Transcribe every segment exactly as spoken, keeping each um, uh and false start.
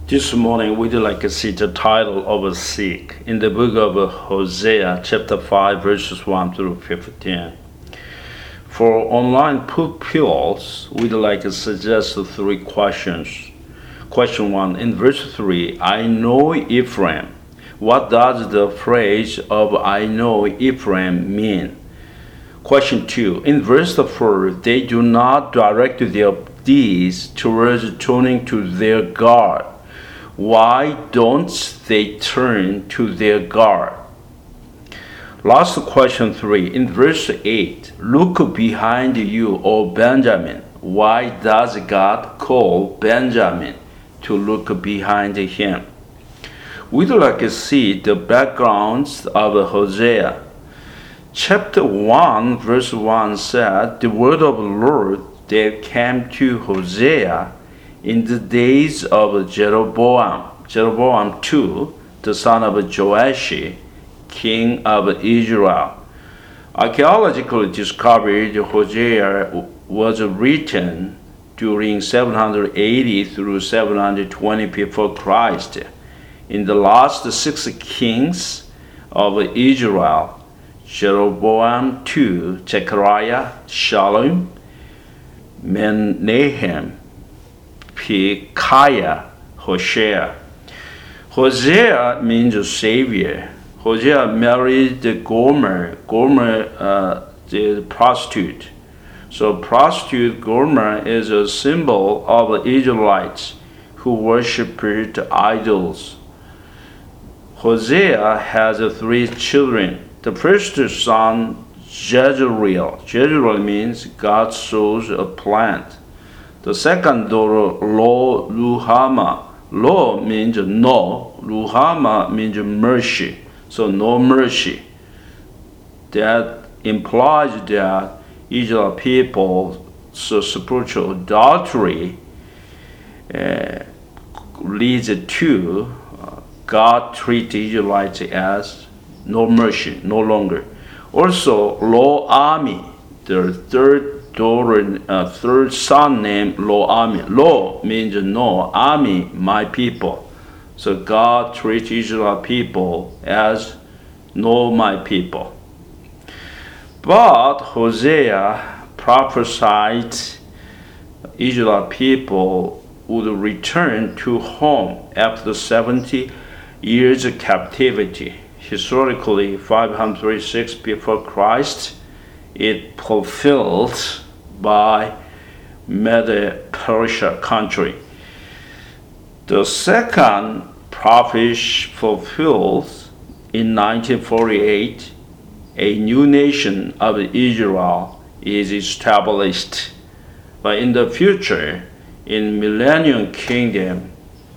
This morning, we'd like to see the title of a seek in the book of Hosea, chapter five, verses one through fifteen. For online pupils, we'd like to suggest three questions. Question one, in verse three, I know Ephraim. What does the phrase of I know Ephraim mean? Question two, in verse four, they do not direct their deeds towards turning to their God. Why don't they turn to their God? Last question three, in verse eight, look behind you, O Benjamin. Why does God call Benjamin to look behind him? We'd like to see the backgrounds of Hosea. Chapter one, verse one said, the word of the Lord that came to Hosea in the days of Jeroboam, Jeroboam the second, the son of Joash, king of Israel. Archaeologically discovered Hosea was written during seven hundred eighty through seven hundred twenty before Christ. In the last six kings of Israel, Jeroboam the second, Zechariah, Shallum, Menahem, Pekahiah, Hosea. Hosea means savior. Hosea married Gomer. Gomer, uh, the prostitute. So prostitute Gomer is a symbol of Israelites who worshipped idols. Hosea has three children. The first son, Jezreel. Jezreel means God sows a plant. The second daughter, Lo Ruhamah. Lo means no. Ruhamah means mercy. So no mercy. That implies that Israel people's spiritual adultery uh, leads to uh, God treat Israelites as no mercy, no longer. Also, Lo Ami, the third daughter, uh, third son named Lo Ami. Lo means no, Ami, my people. So God treats Israel people as no, my people. But Hosea prophesied Israel people would return to home after seventy years of captivity. Historically, five hundred thirty-six before Christ, it fulfilled by Medo-Persia country. The second prophecy fulfilled in nineteen forty-eight, a new nation of Israel is established. But in the future, in Millennium Kingdom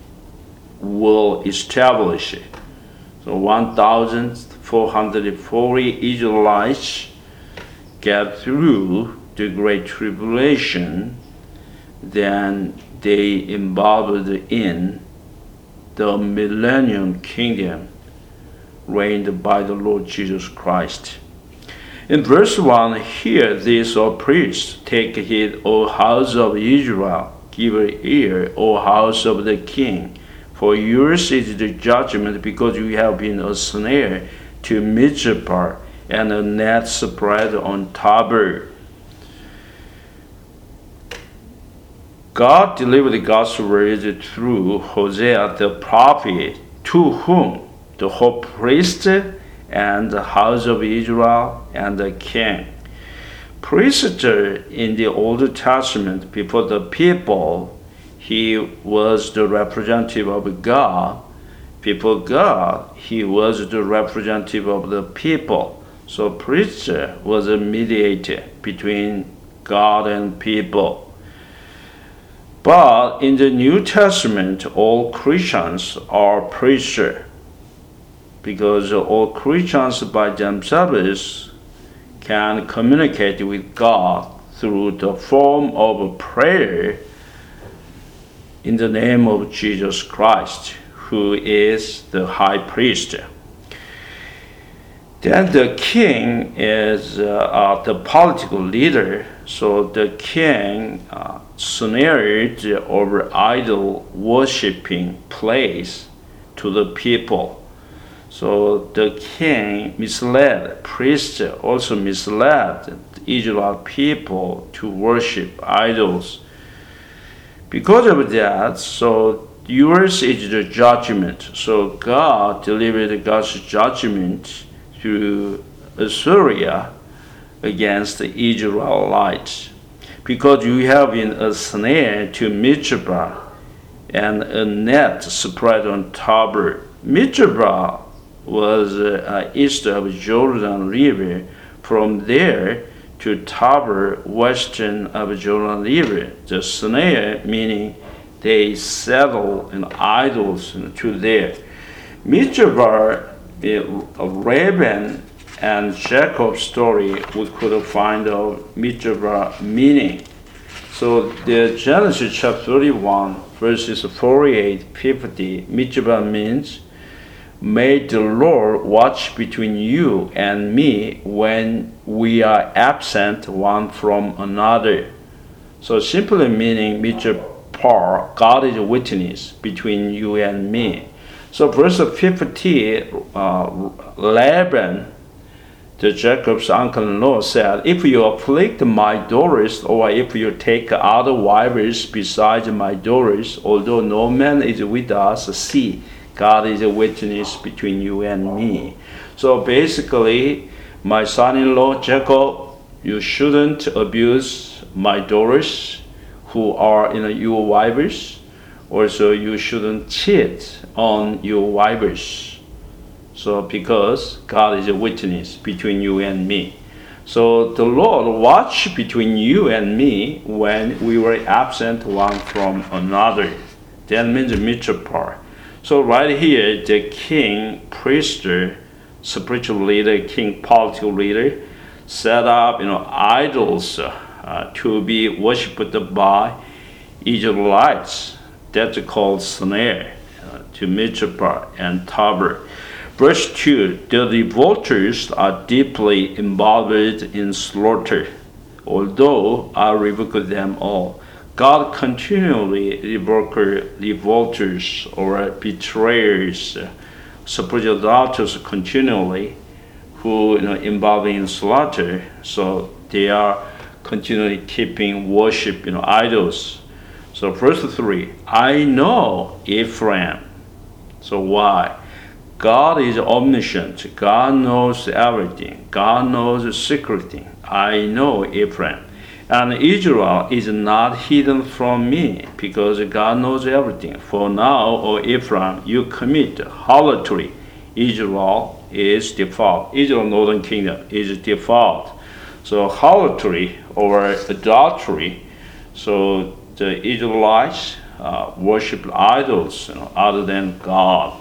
will establish it. So one thousand four hundred forty Israelites get through the Great Tribulation, then they involved in the Millennium Kingdom reigned by the Lord Jesus Christ. In verse one, hear this, O priests, take heed, O house of Israel, give ear, O house of the king. For yours is the judgment, because you have been a snare to Mizpah and a net spread on Tabor. God delivered God's word through Hosea the prophet, to whom the whole priest and the house of Israel and the king. Priest in the Old Testament before the people, he was the representative of God. Before God, he was the representative of the people. So priest was a mediator between God and people. But in the New Testament, all Christians are priests, because all Christians by themselves can communicate with God through the form of prayer in the name of Jesus Christ, who is the high priest. Then the king is uh, uh, the political leader. So the king uh, snared over idol worshipping place to the people. So the king misled, priests also misled the Israel people to worship idols. Because of that, so yours is the judgment. So God delivered God's judgment to Assyria against the Israelites, because you have been a snare to Mizpah and a net spread on Tabor. Mizpah was uh, east of Jordan River. From there to Tabor, western of Jordan River. The snare meaning they settle in idols to there. Mizpah, Reuben and Jacob's story, we could find out Mizpah meaning. So the Genesis chapter thirty-one, verses forty-eight, fifty, Mizpah means, may the Lord watch between you and me when we are absent one from another. So simply meaning Mizpah, God is a witness between you and me. So verse fifty, uh, Laban, the Jacob's uncle-in-law, said, if you afflict my daughters, or if you take other wives besides my daughters, although no man is with us, see, God is a witness between you and me. So basically, my son-in-law Jacob, you shouldn't abuse my daughters who are you know, your wives. Also, you shouldn't cheat on your wives. So because God is a witness between you and me. So the Lord watched between you and me when we were absent one from another. That means Mizpah. So right here, the king, priest, spiritual leader, king, political leader, set up you know idols uh, to be worshipped by Israelites. That's called snare uh, to Mizpah and Tabor. Verse two, the revolters are deeply involved in slaughter, although I rebuke them all. God continually rebukes revolters or betrayers, spiritual adulterers continually, who you know involved in slaughter. So they are continually keeping worship, you know, idols. So verse three, I know Ephraim. So why? God is omniscient. God knows everything. God knows the secret thing. I know Ephraim. And Israel is not hidden from me, because God knows everything. For now, O Ephraim, you commit harlotry. Israel is default. Israel, northern kingdom, is default. So harlotry or adultery. So the Israelites uh, worship idols you know, other than God.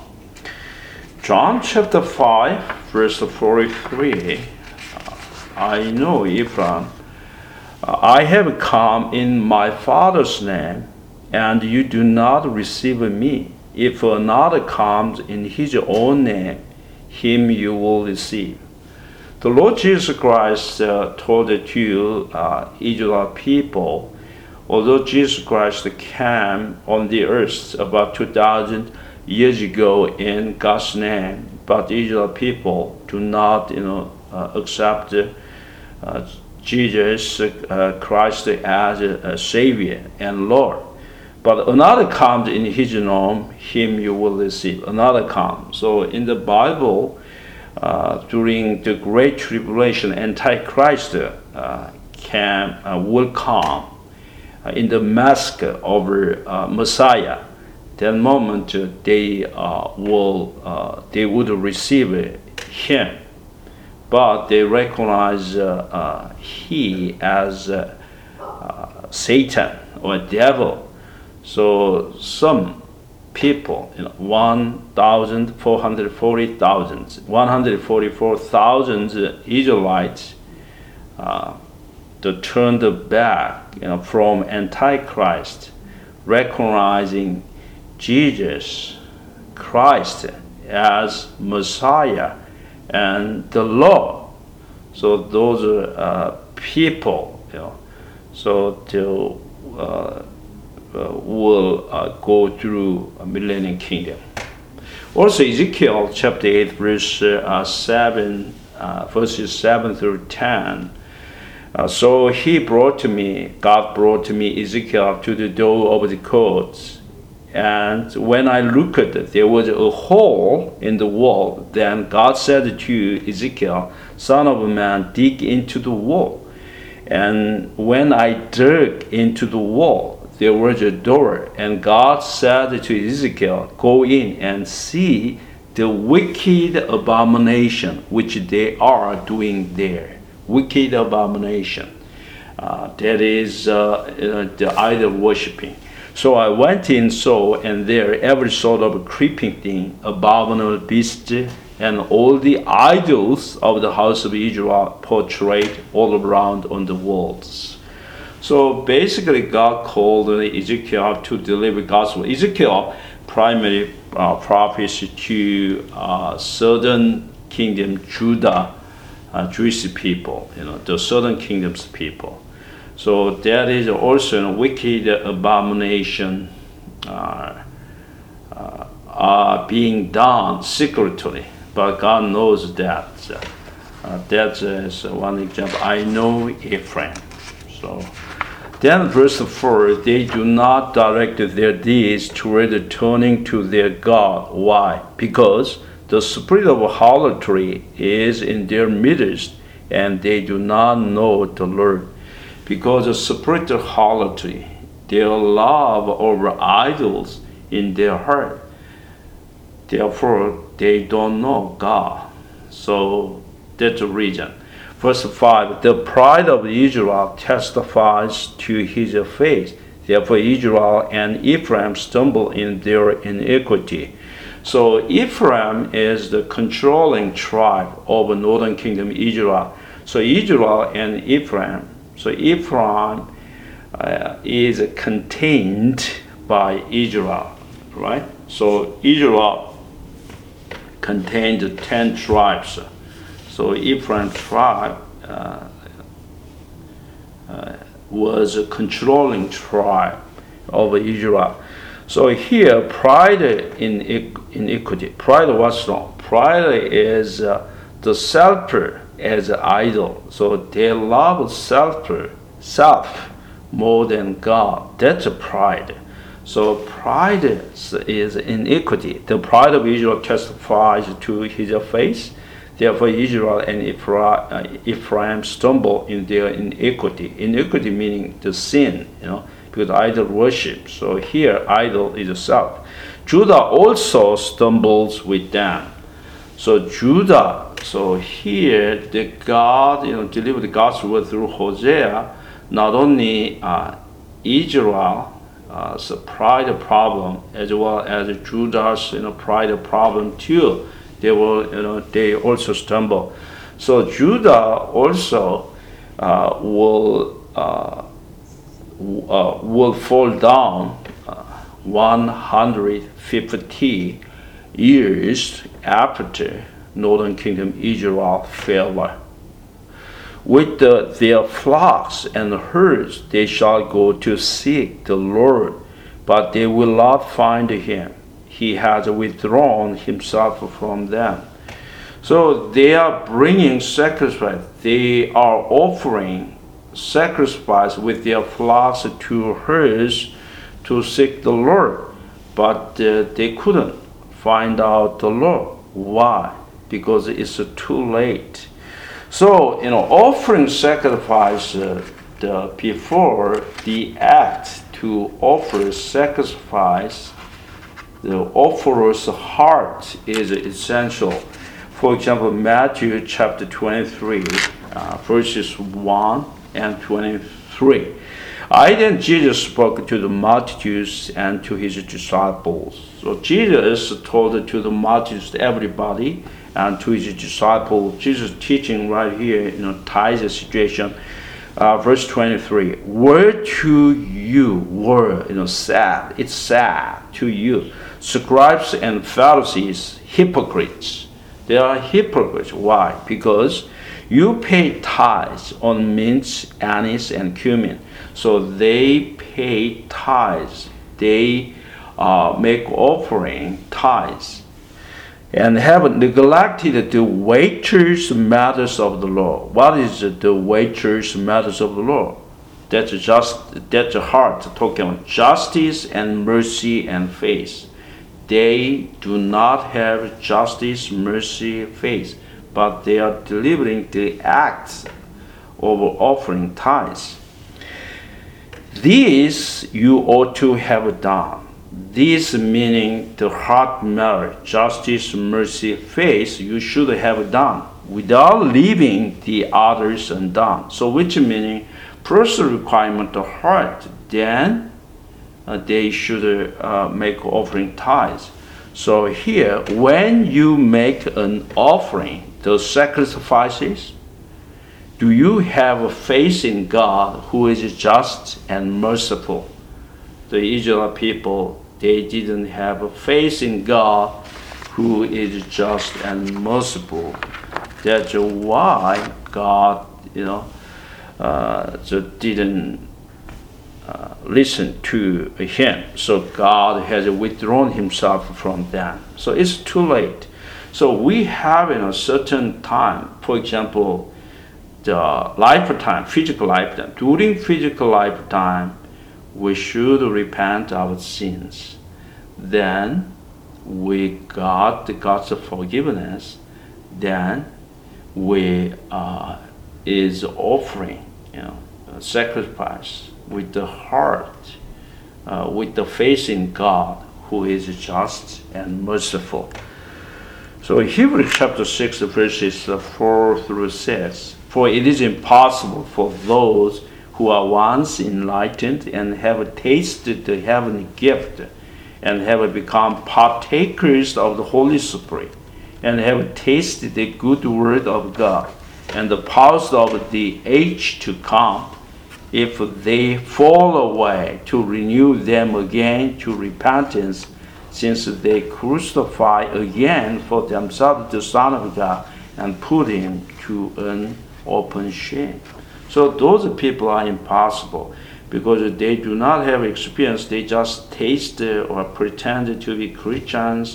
John chapter five, verse forty-three. Uh, I know Ephraim. Uh, I have come in my Father's name, and you do not receive me. If another comes in his own name, him you will receive. The Lord Jesus Christ uh, told the two uh, Israel people, although Jesus Christ came on the earth about two thousand years ago in God's name, but Israel people do not, you know, uh, accept uh, Jesus uh, Christ as a, a Savior and Lord. But another comes in His name, him you will receive. Another comes. So in the Bible, uh, during the Great Tribulation, Antichrist uh, can uh, will come uh, in the mask of uh, Messiah. That moment uh, they uh, will uh, they would receive him, but they recognize uh, uh, he as uh, uh, Satan or devil. So some people, you know, one thousand four hundred forty thousand, one hundred forty-four thousand Israelites, uh, they turned back, you know, from Antichrist, recognizing Jesus Christ as Messiah and the law. So those are uh, people, you know. So they uh, uh, will uh, go through a millennium kingdom. Also, Ezekiel chapter eight, verse uh, seven, uh, verses seven through ten. Uh, so he brought to me, God brought to me Ezekiel to the door of the courts. And when I looked, there was a hole in the wall. Then God said to Ezekiel, Son of man, dig into the wall. And when I dug into the wall, there was a door. And God said to Ezekiel, Go in and see the wicked abomination which they are doing there. Wicked abomination. Uh, that is uh, uh, the idol worshiping. So I went in, saw, and there every sort of creeping thing, abominable beast, and all the idols of the house of Israel portrayed all around on the walls. So basically, God called Ezekiel to deliver gospel. Ezekiel primarily uh, prophets to uh, southern kingdom, Judah, uh, Jewish people, you know, the southern kingdom's people. So that is also a wicked abomination uh, uh, are being done secretly, but God knows that. Uh, that is one example. I know Ephraim. So then verse four, they do not direct their deeds toward turning to their God. Why? Because the spirit of harlotry is in their midst, and they do not know the Lord. Because of spirit of harlotry, their love over idols in their heart. Therefore, they don't know God. So that's the reason. Verse five, the pride of Israel testifies to his face. Therefore, Israel and Ephraim stumble in their iniquity. So Ephraim is the controlling tribe of the northern kingdom, Israel. So Israel and Ephraim, so Ephraim uh, is contained by Israel, right? So Israel contained ten tribes. So Ephraim tribe uh, uh, was a controlling tribe of Israel. So here, pride in iniquity. Pride was wrong. Pride is uh, the self as an idol. So they love self, self more than God. That's a pride. So pride is, is iniquity. The pride of Israel testifies to his face. Therefore, Israel and Ephraim, Ephraim stumble in their iniquity. Iniquity meaning the sin, you know, because idol worship. So here, idol is a self. Judah also stumbles with them. So Judah, so here the God, you know, delivered the gospel through Hosea. Not only uh, Israel, uh, so pride problem, as well as Judah's, you know, pride problem too. They will, you know, they also stumble. So Judah also uh, will uh, uh, will fall down uh, one hundred fifty years after northern kingdom Israel fell. With the, their flocks and herds they shall go to seek the Lord, but they will not find him. He has withdrawn himself from them. So they are bringing sacrifice. They are offering sacrifice with their flocks to herds to seek the Lord. But uh, they couldn't find out the Lord. Why? Because it's uh, too late. So, you know, offering sacrifice uh, the, before the act to offer sacrifice, the offerer's heart is essential. For example, Matthew chapter twenty-three, uh, verses one and twenty-three. I then Jesus spoke to the multitudes and to his disciples. So Jesus told to the multitudes, everybody, and to his disciples. Jesus teaching right here, you know, ties the situation. Uh, verse twenty-three. Word to you, word, you know, sad. It's sad to you. Scribes and Pharisees, hypocrites. They are hypocrites. Why? Because you pay tithes on mint, anise, and cumin. So they pay tithes. They uh, make offering tithes, and have neglected the wages matters of the law. What is the wages matters of the law? That's just that's the heart talking about justice and mercy and faith. They do not have justice, mercy, faith, but they are delivering the acts of offering tithes. This you ought to have done. This meaning the heart matter, justice, mercy, faith, you should have done without leaving the others undone. So which meaning first requirement the heart, then uh, they should uh, make offering tithes. So here, when you make an offering, those sacrifices, do you have faith in God who is just and merciful? The Israel people, they didn't have faith in God who is just and merciful. That's why God, you know, uh, just didn't uh, listen to him. So God has withdrawn himself from them. So it's too late. So we have in a certain time, for example, the lifetime, physical lifetime. During physical lifetime, we should repent our sins. Then we got the God's forgiveness. Then we uh, is offering, you know, a sacrifice with the heart, uh, with the faith in God, who is just and merciful. So Hebrews chapter six, verses four through six. For it is impossible for those who are once enlightened and have tasted the heavenly gift and have become partakers of the Holy Spirit and have tasted the good word of God and the powers of the age to come, if they fall away, to renew them again to repentance, since they crucify again for themselves the Son of God and put him to an open shame. So those people are impossible because they do not have experience. They just taste or pretend to be Christians.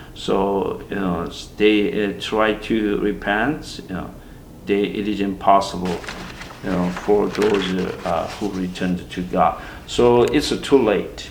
So you know they uh, try to repent. You know, they it is impossible. You know, for those uh, who returned to God. So it's too late.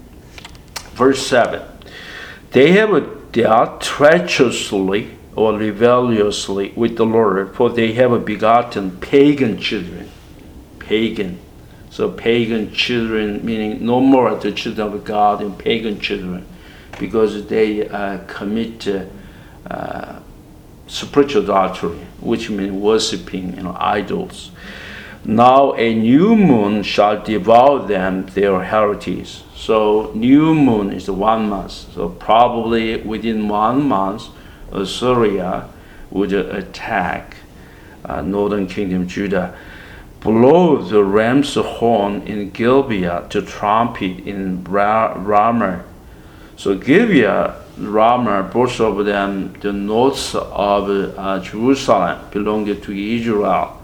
Verse seven. They have dealt treacherously or rebelliously with the Lord, for they have begotten pagan children. Pagan. So pagan children, meaning no more the children of God and pagan children, because they uh, commit uh, uh, spiritual adultery, which means worshiping, you know, idols. Now a new moon shall devour them, their heritage. So new moon is one month. So probably within one month, Assyria would attack uh, northern kingdom Judah. Blow the ram's horn in Gibeah, to trumpet in Ra- Ramah. So Gibeah, Ramah, both of them, the north of uh, Jerusalem, belonged to Israel.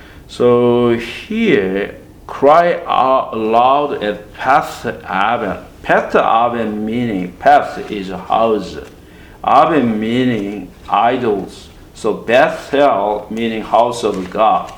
So here, cry out loud at Path Aven. Path Aven meaning, Path is a house. Aven meaning idols. So Bethel meaning house of God.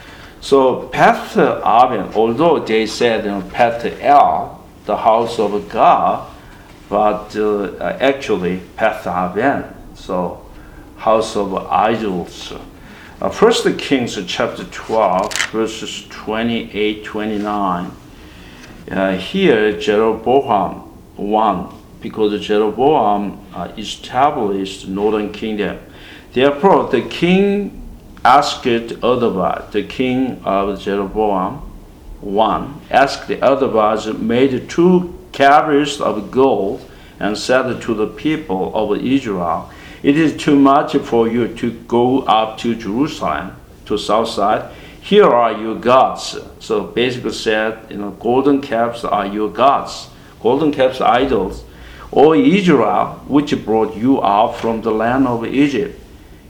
So Path Aven, although they said you know, Path El, the house of God, but uh, actually Path Aven, so house of idols. Uh, First Kings chapter twelve, verses twenty-eight, twenty-nine. Uh, here Jeroboam won because Jeroboam uh, established northern kingdom. Therefore, the king asked otherwise. The king of Jeroboam one asked the otherwise, made two carriers of gold, and said to the people of Israel, it is too much for you to go up to Jerusalem, to south side. Here are your gods. So basically said, you know, golden calves are your gods. Golden calves idols. O Israel, which brought you out from the land of Egypt.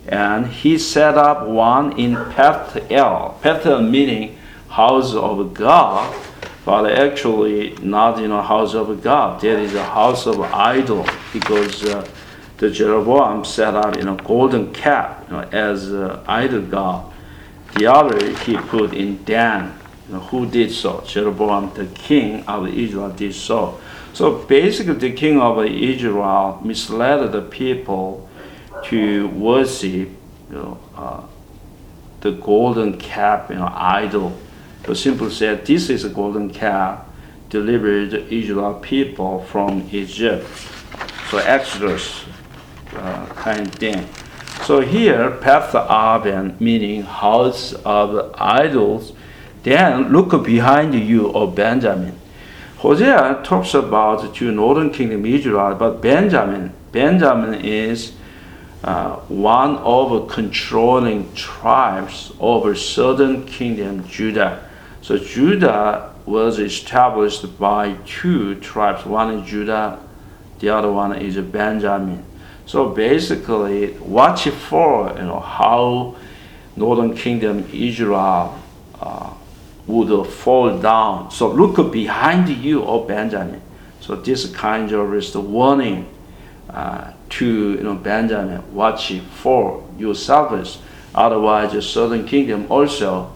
And he set up one in Bethel. Bethel meaning house of God, but actually not in a house of God. There is a house of idol, because uh, the Jeroboam set up in a golden calf, you know, as uh, idol god. The other he put in Dan. You know, who did so? Jeroboam, the king of Israel, did so. So basically, the king of Israel misled the people to worship, you know, uh, the golden calf, you know, idol. So simply said, this is a golden calf delivered Israel people from Egypt. So Exodus uh, kind of thing. So here, Beth Aven, meaning house of idols. Then look behind you, O Benjamin. Hosea talks about the northern kingdom Israel, but Benjamin, Benjamin is uh, one of the controlling tribes over southern kingdom Judah. So Judah was established by two tribes. One is Judah, the other one is Benjamin. So basically, watch for you know how northern kingdom Israel uh, would fall down. So look behind you, O Benjamin. So this kind of is the warning uh, to you know Benjamin. Watch for yourselves, otherwise the southern kingdom also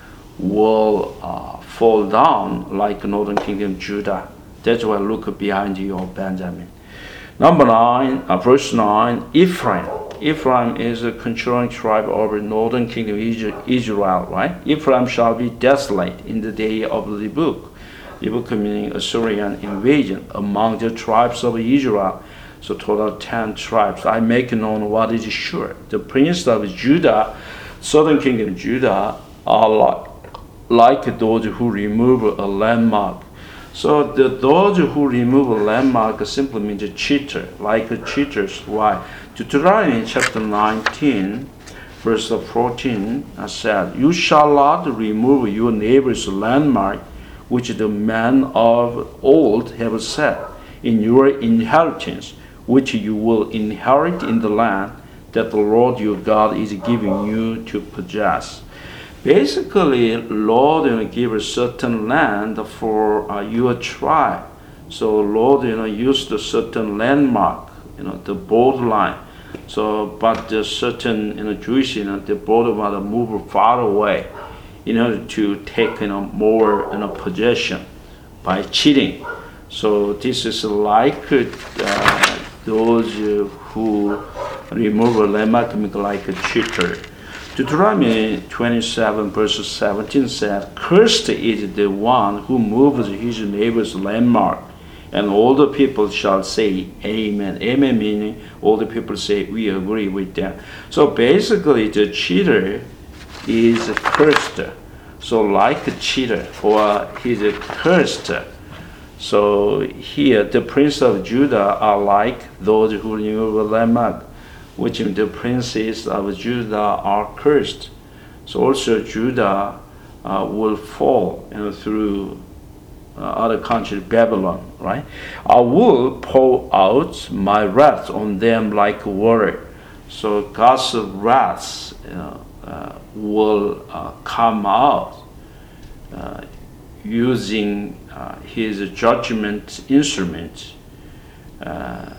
will uh, fall down like northern kingdom Judah. That's why look behind you, O Benjamin. Number nine, uh, verse nine, Ephraim. Ephraim is a controlling tribe over northern kingdom Israel, right? Ephraim shall be desolate in the day of the book. The book meaning Assyrian invasion among the tribes of Israel. So total ten tribes. I make known what is sure. The prince of Judah, southern kingdom Judah, are like, like those who remove a landmark. So the, those who remove a landmark simply means a cheater, like a cheaters. Why? Deuteronomy chapter nineteen, verse fourteen said, "You shall not remove your neighbor's landmark, which the men of old have set in your inheritance, which you will inherit in the land that the Lord your God is giving you to possess." Basically, Lord you know, give a certain land for uh, your tribe. So Lord you know used a certain landmark, you know the borderline. So but the certain you know Jewish you know the border want to move far away in order to take you know more you know possession by cheating. So this is like uh, those uh, who remove a landmark like a cheater. Deuteronomy twenty-seven verse seventeen says, "Cursed is the one who moves his neighbor's landmark." And all the people shall say, Amen. Amen meaning all the people say, we agree with them. So basically the cheater is cursed. So like a cheater, or he's cursed. So here the prince of Judah are like those who remove a landmark, which the princes of Judah are cursed. So also Judah uh, will fall you know, through uh, other country, Babylon, right? I will pour out my wrath on them like water. So God's wrath you know, uh, will uh, come out uh, using uh, his judgment instrument uh,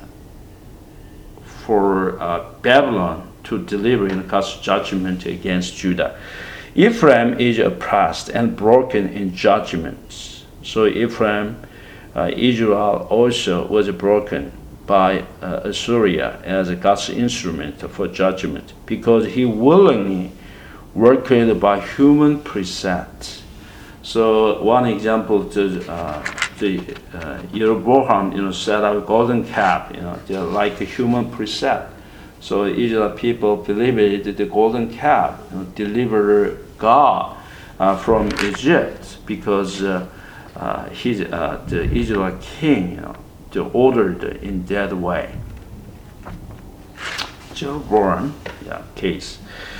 for uh, Babylon to deliver in God's judgment against Judah. Ephraim is oppressed and broken in judgment. So Ephraim, uh, Israel also was broken by uh, Assyria as God's instrument for judgment, because he willingly worked by human precept. So one example, the uh, the uh, Jeroboam, you know, set up a golden calf, you know, they're like a human precept. So Israel people believed that the golden calf you know, delivered God uh, from Egypt, because uh, uh, his, uh, the Israel king, you know, they ordered in that way. Jeroboam, yeah, case.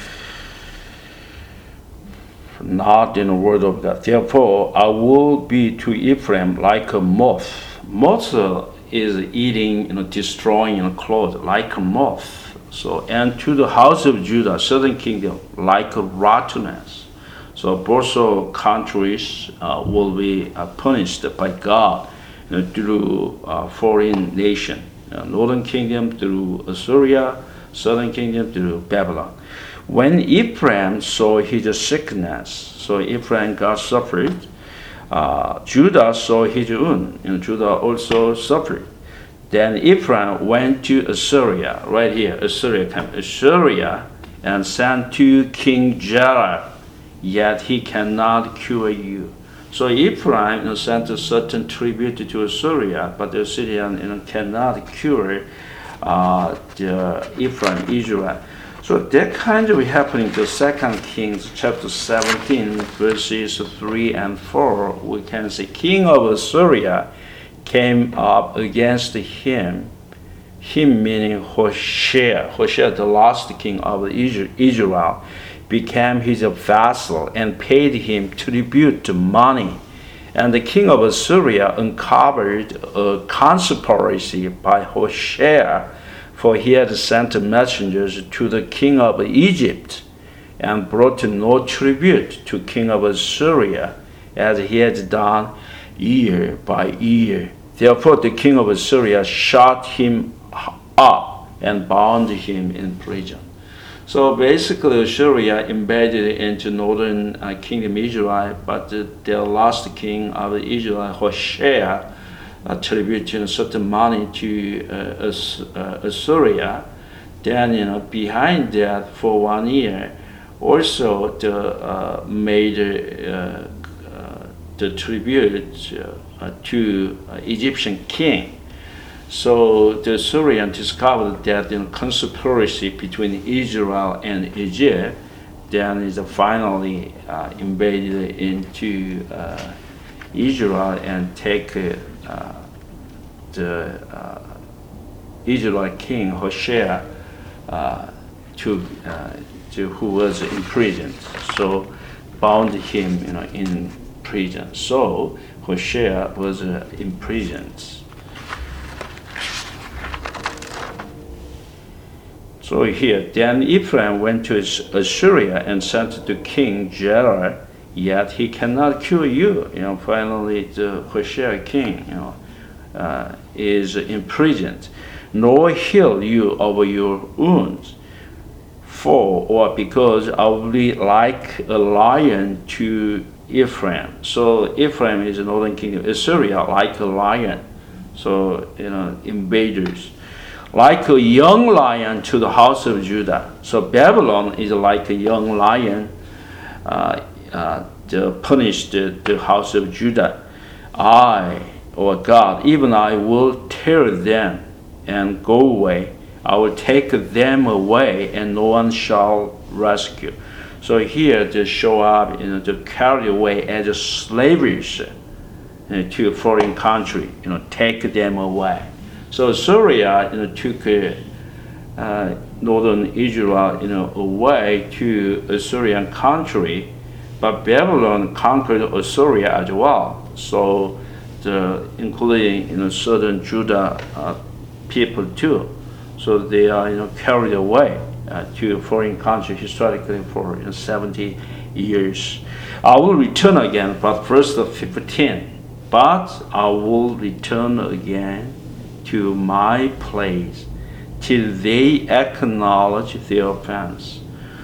Not in the word of God. Therefore, I will be to Ephraim like a moth. Moth is eating, you know, destroying you know, clothes like a moth. So, and to the house of Judah, southern kingdom, like a rottenness. So both of countries uh, will be uh, punished by God, you know, through uh, foreign nation. Uh, northern kingdom through Assyria, southern kingdom through Babylon. When Ephraim saw his sickness, so Ephraim got suffered. Uh, Judah saw his wound, and Judah also suffered. Then Ephraim went to Assyria, right here, Assyria, Assyria, and sent to King Jerar, yet he cannot cure you. So Ephraim, you know, sent a certain tribute to Assyria, but the Assyrian, you know, cannot cure uh, the Ephraim, Israel. So that kind of happening to Second Kings chapter seventeen, verses three and four. We can see king of Assyria came up against him, him meaning Hoshea. Hoshea, the last king of Israel, became his vassal and paid him tribute money. And the king of Assyria uncovered a conspiracy by Hoshea, for he had sent messengers to the king of Egypt and brought no tribute to king of Assyria, as he had done year by year. Therefore the king of Assyria shut him up and bound him in prison. So basically Assyria invaded into northern uh, kingdom Israel, but the, the last king of Israel, Hoshea, attributing certain money to uh, As, uh, Assyria. Then, you know, behind that for one year, also the uh, made uh, uh, the tribute uh, to uh, Egyptian king. So the Assyrian discovered that in you know, conspiracy between Israel and Egypt, then is finally uh, invaded into uh, Israel and take uh, uh, the uh, Israelite king Hoshea uh, to, uh, to who was imprisoned. So bound him, you know, in prison. So Hoshea was uh, imprisoned. So here, then Ephraim went to Assyria and sent to King Jerar, yet he cannot cure you. You know, finally the Hoshea king, you know, uh, is imprisoned, nor heal you of your wounds. For or because I will be like a lion to Ephraim. So Ephraim is the northern kingdom. Assyria like a lion. So you know, invaders. Like a young lion to the house of Judah. So Babylon is like a young lion uh, uh, to punish the, the house of Judah. I, or God, even I will tear them and go away. I will take them away and no one shall rescue. So here they show up, you know, to carry away as slaves you know, to a foreign country, you know, take them away. So Syria, you know, took uh, uh, northern Israel, you know, away to Assyrian country, but Babylon conquered Assyria as well. So, the, including you know southern Judah uh, people too. So they are you know carried away uh, to a foreign country historically for you know, seventy years. I will return again, but verse fifteen. But I will return again to my place till they acknowledge their offense.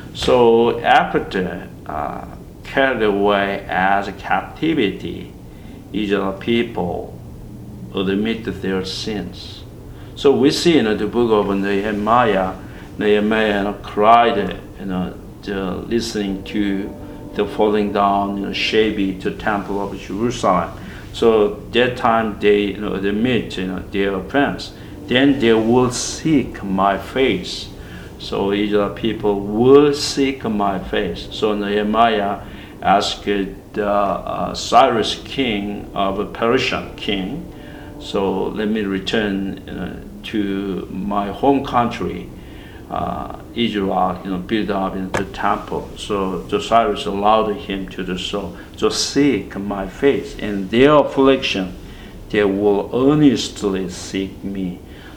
So after uh, carried away as a captivity, Israel people admit their sins. So we see in the book of Nehemiah, Nehemiah you know, cried, you know, the, listening to the falling down, you know, shabby to temple of Jerusalem. So that time they you know, admit you know, their offense. Then they will seek my face. So Israel people will seek my face. So Nehemiah asked the uh, Cyrus king of a Persian king, so let me return uh, to my home country, uh, Israel, you know, build up in the temple. So the Cyrus allowed him to do so. So seek my face. In their affliction, they will earnestly seek me.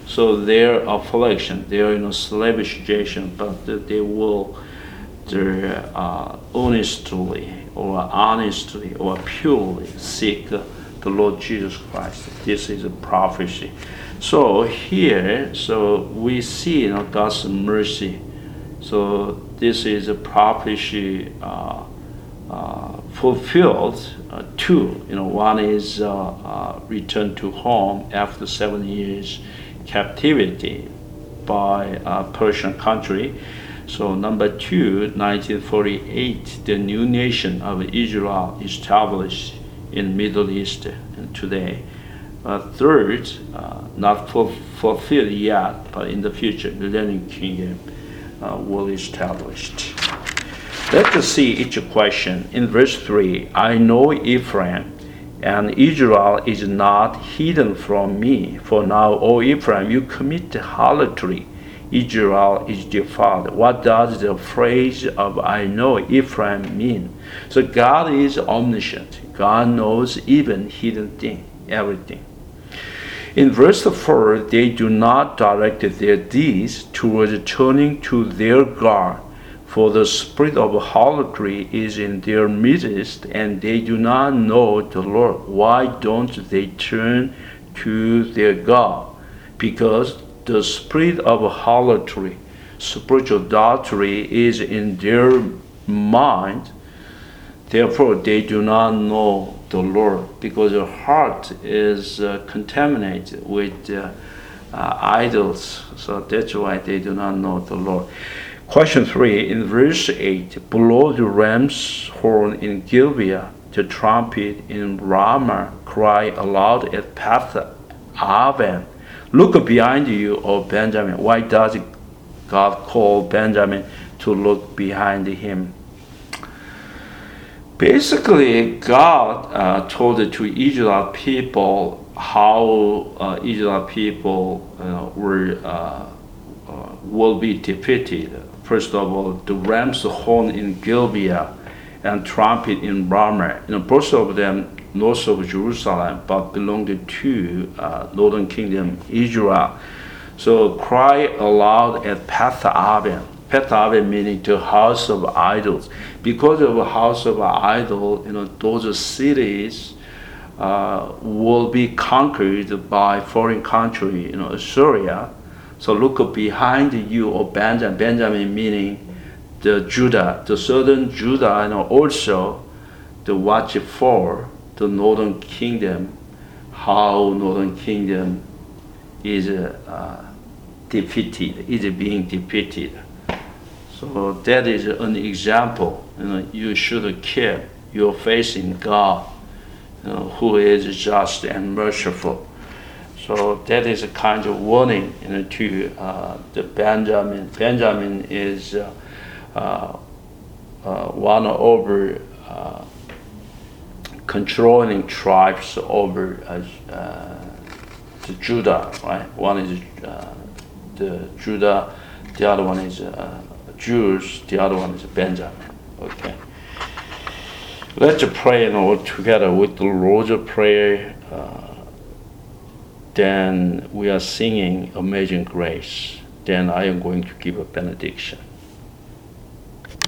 So their affliction, their you know slavish situation, but they will their uh, honestly or honestly or purely seek uh, the Lord Jesus Christ. This is a prophecy. So here, so we see you know God's mercy. So this is a prophecy uh, uh, fulfilled. Uh, two, you know, one is uh, uh, return to home after seven years captivity by uh, Persian country. So number two, nineteen forty-eight, the new nation of Israel established in Middle East and today. Uh, third, uh, not ful- fulfilled yet, but in the future, millennium kingdom uh, will be established. Let's see each question. In verse three, I know Ephraim, and Israel is not hidden from me. For now, O Ephraim, you commit harlotry. Israel is defiled. What does the phrase of I know Ephraim mean? So God is omniscient. God knows even hidden thing, everything. In verse four, they do not direct their deeds towards turning to their God, for the spirit of harlotry is in their midst, and they do not know the Lord. Why don't they turn to their God? Because the spirit of harlotry, spiritual adultery, is in their mind. Therefore, they do not know the Lord, because their heart is uh, contaminated with uh, uh, idols. So that's why they do not know the Lord. Question three, in verse eight, blow the ram's horn in Gibeah, the trumpet in Ramah, cry aloud at Beth Aven. Look behind you, O Benjamin. Why does God call Benjamin to look behind him? Basically, God uh, told to Israel people how uh, Israel people uh, were uh, uh, will be defeated. First of all, the ram's horn in Gibeah and trumpet in Ramah. You know, both of them north of Jerusalem, but belonged to uh, northern kingdom Israel. So cry aloud at Beth Aven. Beth Aven meaning the house of idols. Because of a house of idol, you know, those cities uh, will be conquered by foreign country, you know, Assyria. So look behind you, O Benjamin. Benjamin meaning the Judah, the southern Judah, and also the watch for the northern kingdom, how northern kingdom is uh, defeated, is being defeated. So that is an example. You know, you should keep your faith in God, you know, who is just and merciful. So that is a kind of warning, you know, to uh, the Benjamin. Benjamin is uh, uh, uh, one over uh, controlling tribes over uh, uh, the Judah, right? One is uh, the Judah, the other one is uh, Jews, the other one is Benjamin. Okay. Let's pray all together with the Lord's Prayer. Uh, then we are singing Amazing Grace. Then I am going to give a benediction.